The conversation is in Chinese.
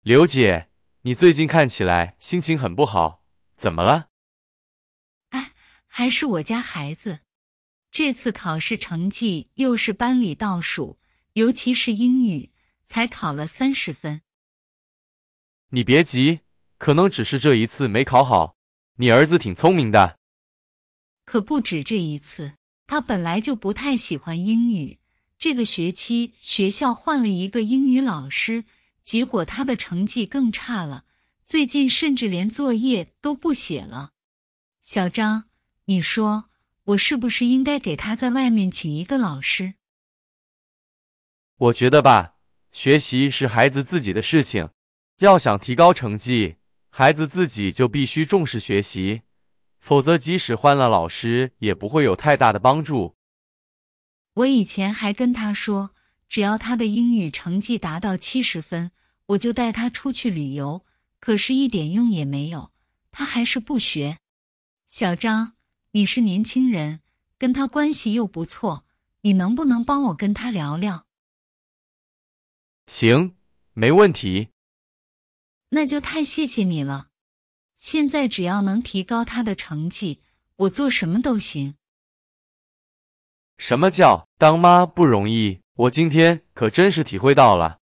刘姐，你最近看起来心情很不好，怎么了？ 哎，还是我家孩子，这次考试成绩又是班里倒数，尤其是英语，才考了30分。 你别急，可能只是这一次没考好。你儿子挺聪明的。 可不止这一次，他本来就不太喜欢英语，这个学期学校换了一个英语老师，结果他的成绩更差了，最近甚至连作业都不写了。小张，你说我是不是应该给他在外面请一个老师？ 我觉得吧，学习是孩子自己的事情，要想提高成绩，孩子自己就必须重视学习，否则即使换了老师，也不会有太大的帮助。 我以前还跟他说，只要他的英语成绩达到70分，我就带他出去旅游，可是一点用也没有，他还是不学。小张，你是年轻人，跟他关系又不错，你能不能帮我跟他聊聊？ 行，没问题。 那就太谢谢你了。现在只要能提高他的成绩，我做什么都行。 什么叫当妈不容易？我今天可真是体会到了。